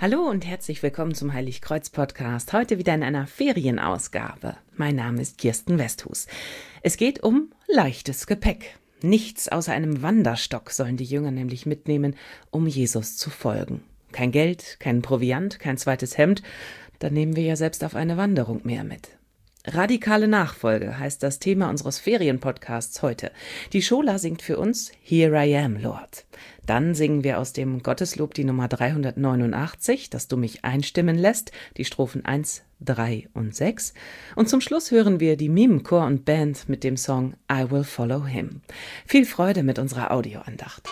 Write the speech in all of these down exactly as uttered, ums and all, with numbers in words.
Hallo und herzlich willkommen zum Heiligkreuz-Podcast. Heute wieder in einer Ferienausgabe. Mein Name ist Kirsten Westhus. Es geht um leichtes Gepäck. Nichts außer einem Wanderstock sollen die Jünger nämlich mitnehmen, um Jesus zu folgen. Kein Geld, kein Proviant, kein zweites Hemd. Dann nehmen wir ja selbst auf eine Wanderung mehr mit. Radikale Nachfolge heißt das Thema unseres Ferienpodcasts heute. Die Schola singt für uns Here I Am, Lord. Dann singen wir aus dem Gotteslob die Nummer dreihundertneunundachtzig, dass du mich einstimmen lässt, die Strophen eins, drei und sechs. Und zum Schluss hören wir die Mimenchor und Band mit dem Song I Will Follow Him. Viel Freude mit unserer Audioandacht.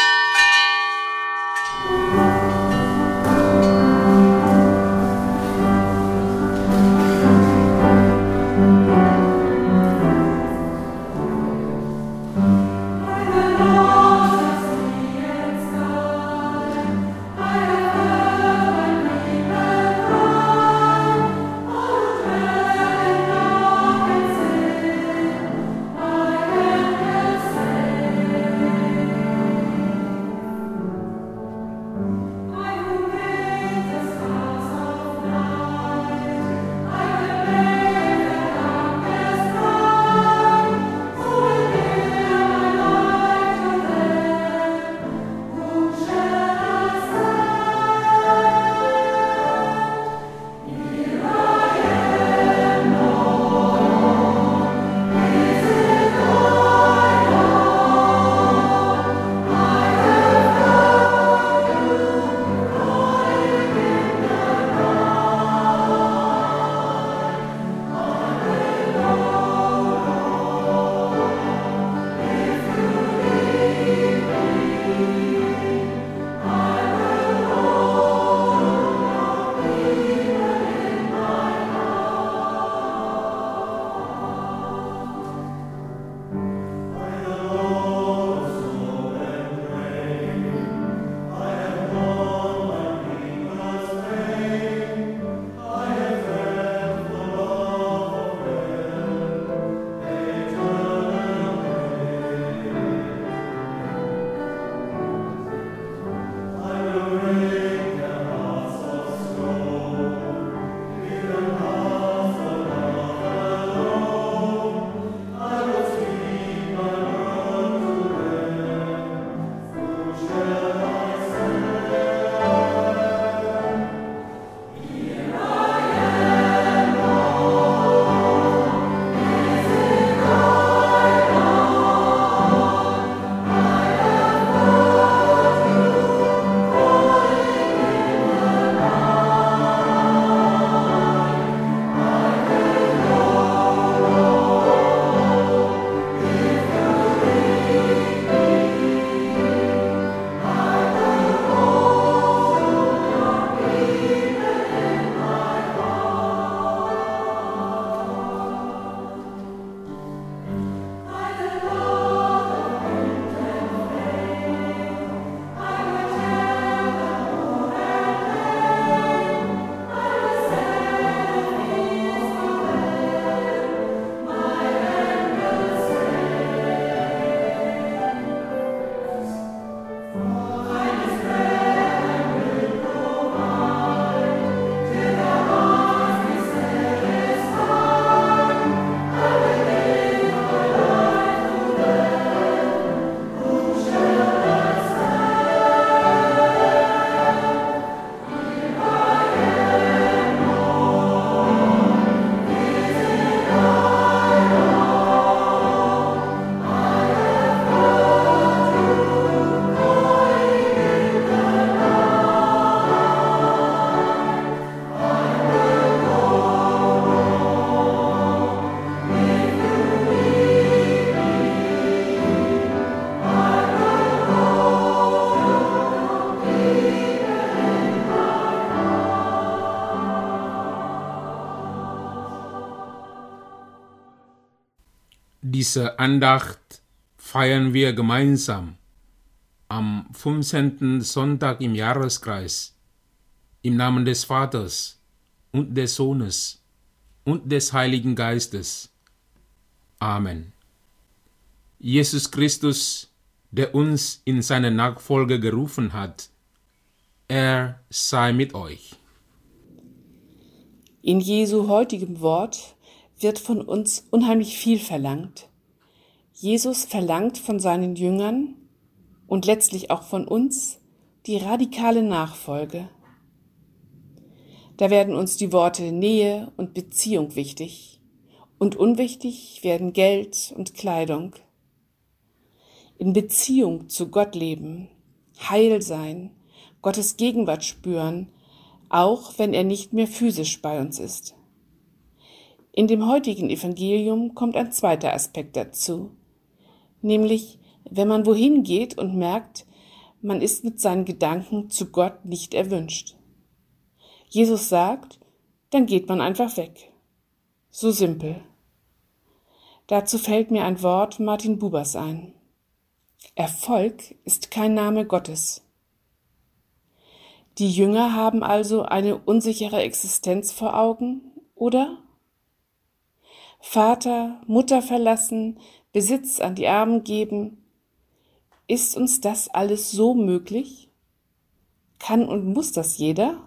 Diese Andacht feiern wir gemeinsam am fünfzehnten Sonntag im Jahreskreis im Namen des Vaters und des Sohnes und des Heiligen Geistes. Amen. Jesus Christus, der uns in seine Nachfolge gerufen hat, Er sei mit euch. In Jesu heutigem Wort wird von uns unheimlich viel verlangt. Jesus verlangt von seinen Jüngern und letztlich auch von uns die radikale Nachfolge. Da werden uns die Worte Nähe und Beziehung wichtig und unwichtig werden Geld und Kleidung. In Beziehung zu Gott leben, heil sein, Gottes Gegenwart spüren, auch wenn er nicht mehr physisch bei uns ist. In dem heutigen Evangelium kommt ein zweiter Aspekt dazu, nämlich wenn man wohin geht und merkt, man ist mit seinen Gedanken zu Gott nicht erwünscht. Jesus sagt, dann geht man einfach weg. So simpel. Dazu fällt mir ein Wort Martin Bubers ein. Erfolg ist kein Name Gottes. Die Jünger haben also eine unsichere Existenz vor Augen, oder? Vater, Mutter verlassen, Besitz an die Armen geben. Ist uns das alles so möglich? Kann und muss das jeder?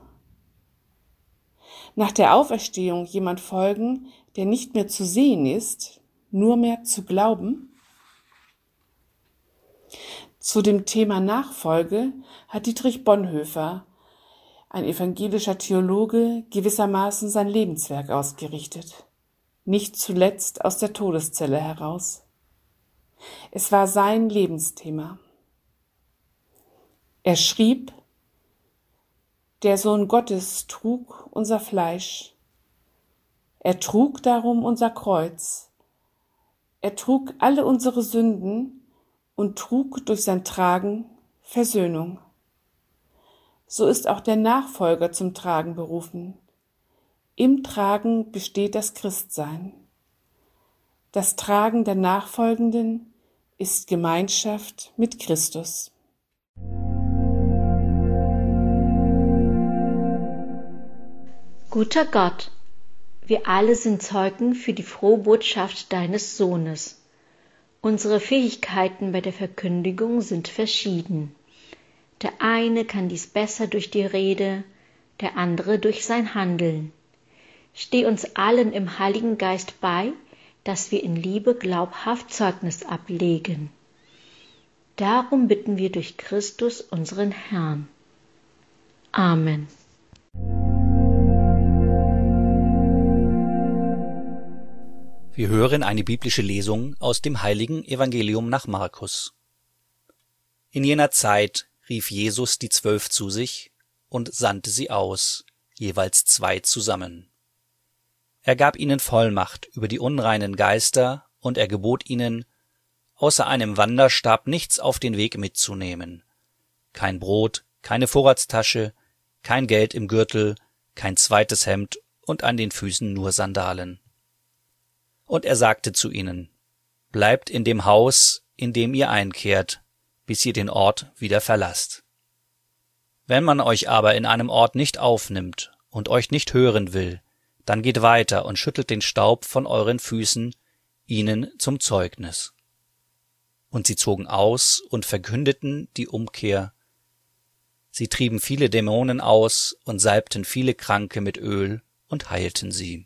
Nach der Auferstehung jemand folgen, der nicht mehr zu sehen ist, nur mehr zu glauben? Zu dem Thema Nachfolge hat Dietrich Bonhoeffer, ein evangelischer Theologe, gewissermaßen sein Lebenswerk ausgerichtet, nicht zuletzt aus der Todeszelle heraus. Es war sein Lebensthema. Er schrieb, der Sohn Gottes trug unser Fleisch. Er trug darum unser Kreuz. Er trug alle unsere Sünden und trug durch sein Tragen Versöhnung. So ist auch der Nachfolger zum Tragen berufen. Im Tragen besteht das Christsein. Das Tragen der Nachfolgenden ist Gemeinschaft mit Christus. Guter Gott, wir alle sind Zeugen für die frohe Botschaft deines Sohnes. Unsere Fähigkeiten bei der Verkündigung sind verschieden. Der eine kann dies besser durch die Rede, der andere durch sein Handeln. Steh uns allen im Heiligen Geist bei, dass wir in Liebe glaubhaft Zeugnis ablegen. Darum bitten wir durch Christus, unseren Herrn. Amen. Wir hören eine biblische Lesung aus dem Heiligen Evangelium nach Markus. In jener Zeit rief Jesus die Zwölf zu sich und sandte sie aus, jeweils zwei zusammen. Er gab ihnen Vollmacht über die unreinen Geister, und er gebot ihnen, außer einem Wanderstab nichts auf den Weg mitzunehmen. Kein Brot, keine Vorratstasche, kein Geld im Gürtel, kein zweites Hemd und an den Füßen nur Sandalen. Und er sagte zu ihnen, bleibt in dem Haus, in dem ihr einkehrt, bis ihr den Ort wieder verlasst. Wenn man euch aber in einem Ort nicht aufnimmt und euch nicht hören will, dann geht weiter und schüttelt den Staub von euren Füßen, ihnen zum Zeugnis. Und sie zogen aus und verkündeten die Umkehr. Sie trieben viele Dämonen aus und salbten viele Kranke mit Öl und heilten sie.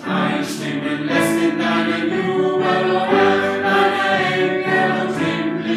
Einstimmen lässt in deinen Jubel, o Herr, deine Engel und himmlische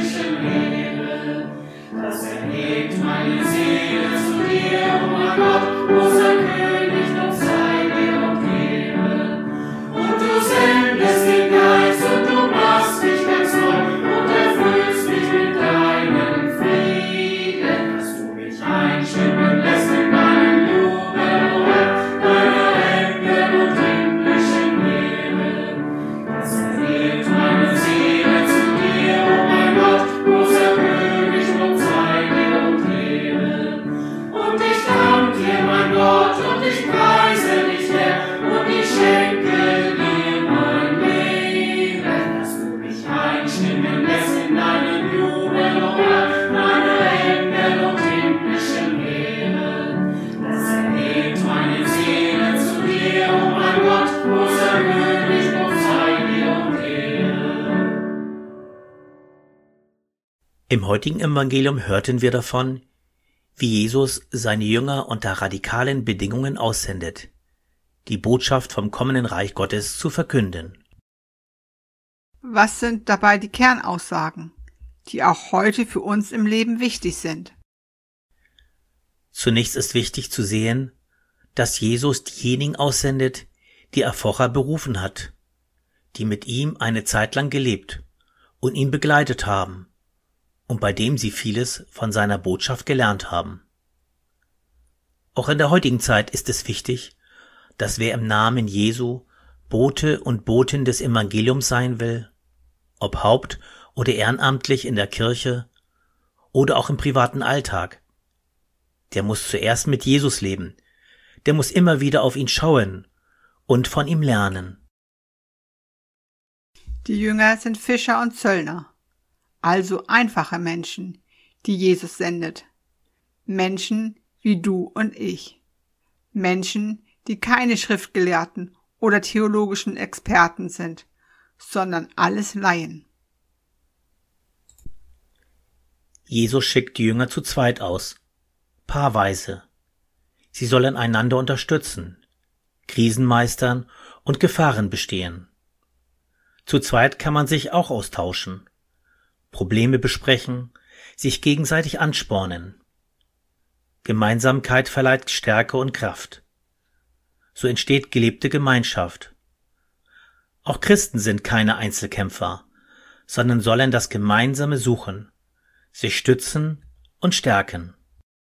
Im heutigen Evangelium hörten wir davon, wie Jesus seine Jünger unter radikalen Bedingungen aussendet, die Botschaft vom kommenden Reich Gottes zu verkünden. Was sind dabei die Kernaussagen, die auch heute für uns im Leben wichtig sind? Zunächst ist wichtig zu sehen, dass Jesus diejenigen aussendet, die er vorher berufen hat, die mit ihm eine Zeit lang gelebt und ihn begleitet haben und bei dem sie vieles von seiner Botschaft gelernt haben. Auch in der heutigen Zeit ist es wichtig, dass wer im Namen Jesu Bote und Botin des Evangeliums sein will, ob haupt- oder ehrenamtlich in der Kirche oder auch im privaten Alltag, der muss zuerst mit Jesus leben, der muss immer wieder auf ihn schauen und von ihm lernen. Die Jünger sind Fischer und Zöllner, also einfache Menschen, die Jesus sendet. Menschen wie du und ich. Menschen, die keine Schriftgelehrten oder theologischen Experten sind, sondern alles Laien. Jesus schickt die Jünger zu zweit aus, paarweise. Sie sollen einander unterstützen, Krisen meistern und Gefahren bestehen. Zu zweit kann man sich auch austauschen, Probleme besprechen, sich gegenseitig anspornen. Gemeinsamkeit verleiht Stärke und Kraft. So entsteht gelebte Gemeinschaft. Auch Christen sind keine Einzelkämpfer, sondern sollen das Gemeinsame suchen, sich stützen und stärken.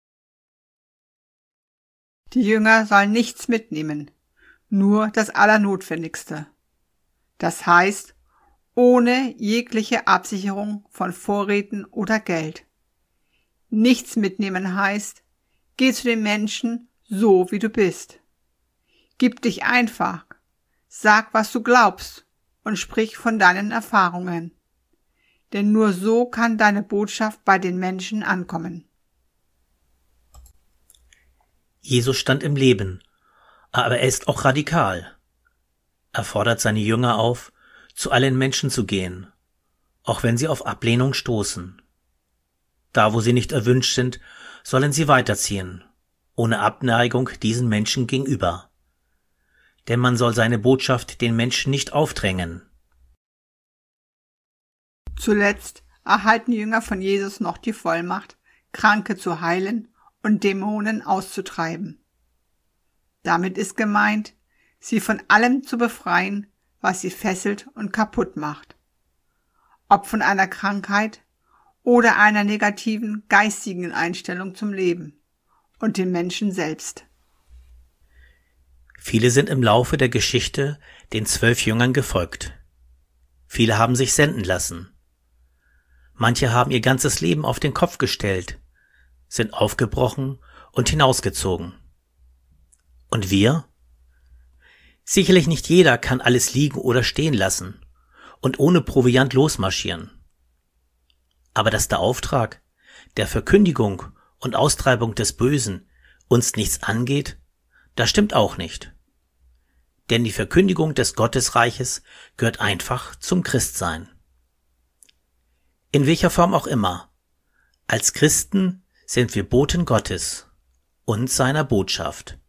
Die Jünger sollen nichts mitnehmen, nur das Allernotwendigste. Das heißt, ohne jegliche Absicherung von Vorräten oder Geld. Nichts mitnehmen heißt, geh zu den Menschen so, wie du bist. Gib dich einfach, sag, was du glaubst und sprich von deinen Erfahrungen. Denn nur so kann deine Botschaft bei den Menschen ankommen. Jesus stand im Leben, aber er ist auch radikal. Er fordert seine Jünger auf, zu allen Menschen zu gehen, auch wenn sie auf Ablehnung stoßen. Da, wo sie nicht erwünscht sind, sollen sie weiterziehen, ohne Abneigung diesen Menschen gegenüber. Denn man soll seine Botschaft den Menschen nicht aufdrängen. Zuletzt erhalten die Jünger von Jesus noch die Vollmacht, Kranke zu heilen und Dämonen auszutreiben. Damit ist gemeint, sie von allem zu befreien, was sie fesselt und kaputt macht. Ob von einer Krankheit oder einer negativen geistigen Einstellung zum Leben und den Menschen selbst. Viele sind im Laufe der Geschichte den zwölf Jüngern gefolgt. Viele haben sich senden lassen. Manche haben ihr ganzes Leben auf den Kopf gestellt, sind aufgebrochen und hinausgezogen. Und wir? Sicherlich nicht jeder kann alles liegen oder stehen lassen und ohne Proviant losmarschieren. Aber dass der Auftrag der Verkündigung und Austreibung des Bösen uns nichts angeht, das stimmt auch nicht. Denn die Verkündigung des Gottesreiches gehört einfach zum Christsein. In welcher Form auch immer. Als Christen sind wir Boten Gottes und seiner Botschaft.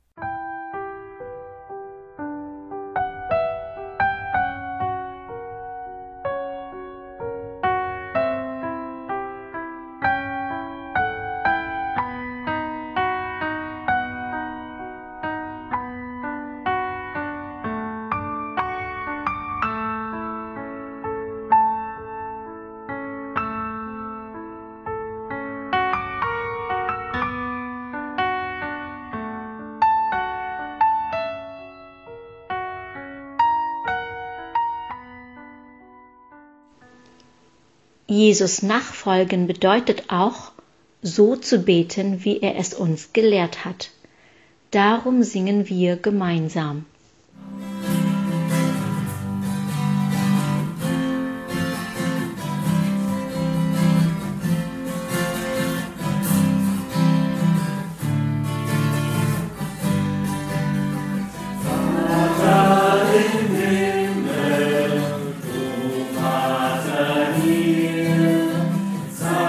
Jesus nachfolgen bedeutet auch, so zu beten, wie er es uns gelehrt hat. Darum singen wir gemeinsam. Sei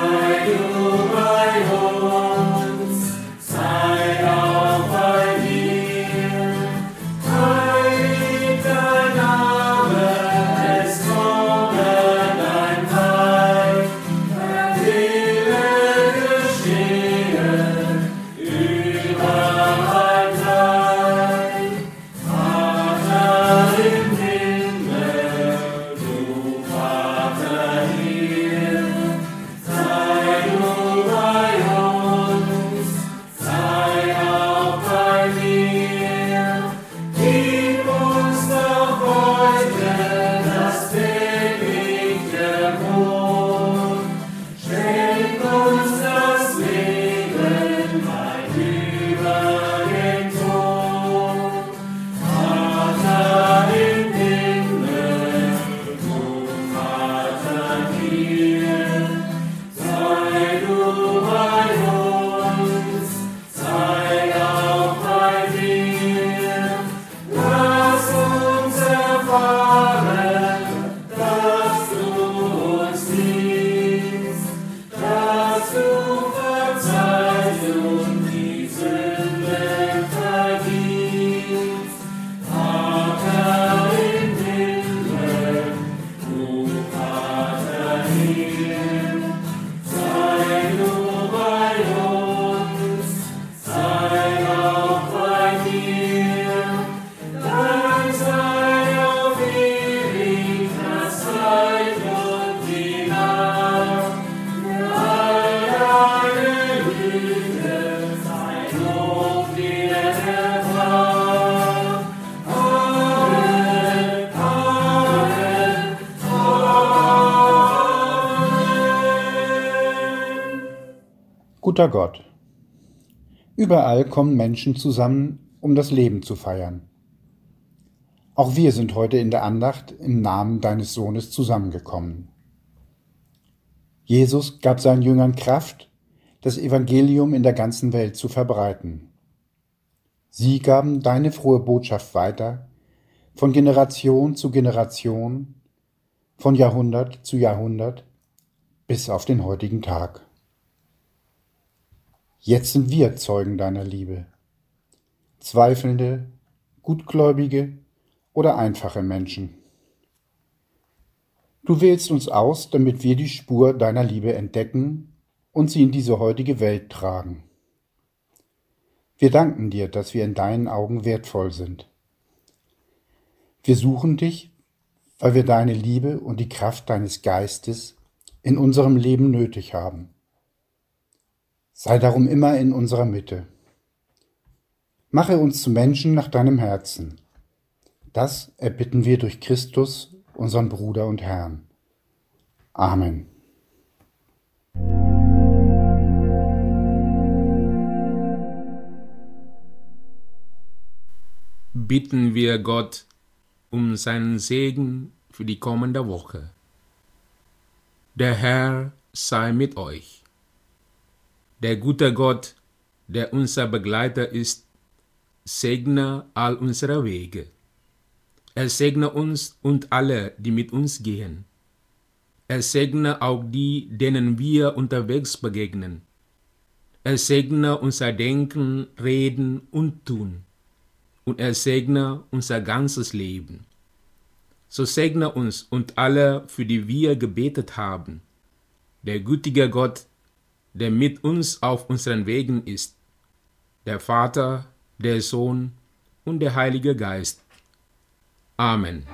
Guter Gott, überall kommen Menschen zusammen, um das Leben zu feiern. Auch wir sind heute in der Andacht im Namen deines Sohnes zusammengekommen. Jesus gab seinen Jüngern Kraft, das Evangelium in der ganzen Welt zu verbreiten. Sie gaben deine frohe Botschaft weiter, von Generation zu Generation, von Jahrhundert zu Jahrhundert, bis auf den heutigen Tag. Jetzt sind wir Zeugen deiner Liebe. Zweifelnde, gutgläubige oder einfache Menschen. Du wählst uns aus, damit wir die Spur deiner Liebe entdecken und sie in diese heutige Welt tragen. Wir danken dir, dass wir in deinen Augen wertvoll sind. Wir suchen dich, weil wir deine Liebe und die Kraft deines Geistes in unserem Leben nötig haben. Sei darum immer in unserer Mitte. Mache uns zu Menschen nach deinem Herzen. Das erbitten wir durch Christus, unseren Bruder und Herrn. Amen. Bitten wir Gott um seinen Segen für die kommende Woche. Der Herr sei mit euch. Der gute Gott, der unser Begleiter ist, segne all unsere Wege. Er segne uns und alle, die mit uns gehen. Er segne auch die, denen wir unterwegs begegnen. Er segne unser Denken, Reden und Tun. Und er segne unser ganzes Leben. So segne uns und alle, für die wir gebetet haben. Der gütige Gott, der mit uns auf unseren Wegen ist. Der Vater, der Sohn und der Heilige Geist. Amen.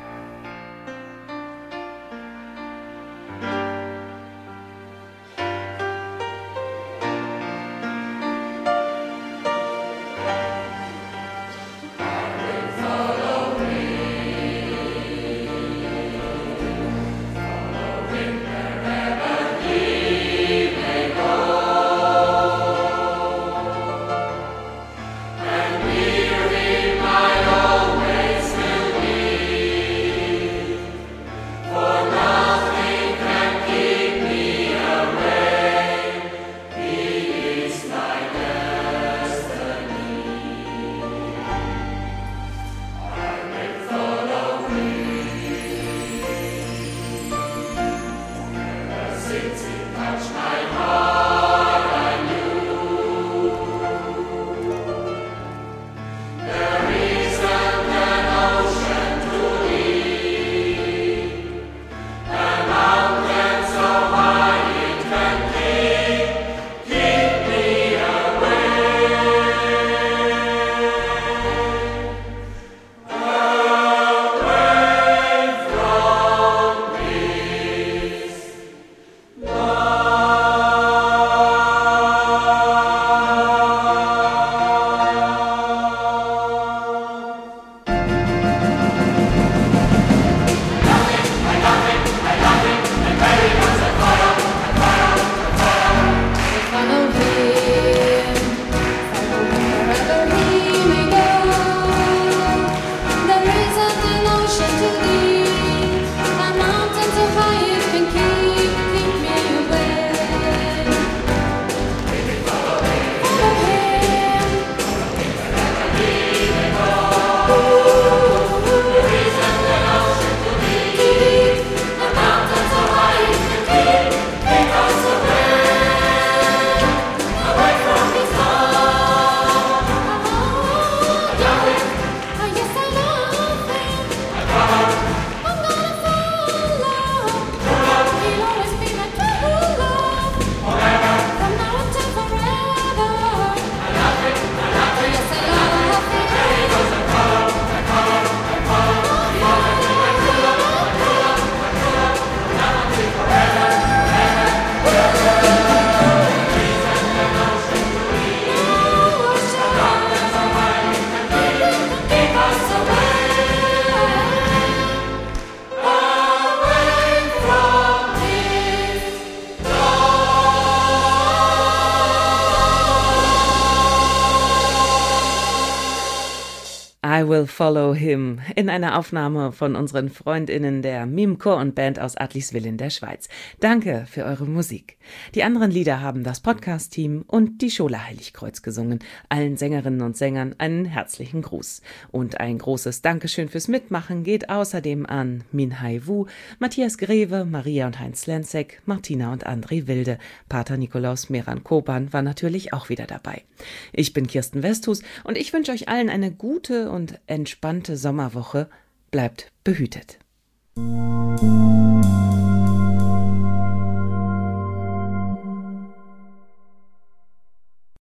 I Will Follow Him in einer Aufnahme von unseren FreundInnen der Mimchor und Band aus Adliswil in der Schweiz. Danke für eure Musik. Die anderen Lieder haben das Podcast-Team und die Schola Heiligkreuz gesungen. Allen Sängerinnen und Sängern einen herzlichen Gruß. Und ein großes Dankeschön fürs Mitmachen geht außerdem an Minhai Wu, Matthias Greve, Maria und Heinz Lenzek, Martina und André Wilde. Pater Nikolaus Meran Koban war natürlich auch wieder dabei. Ich bin Kirsten Westhus und ich wünsche euch allen eine gute und entspannte Sommerwoche. Bleibt behütet.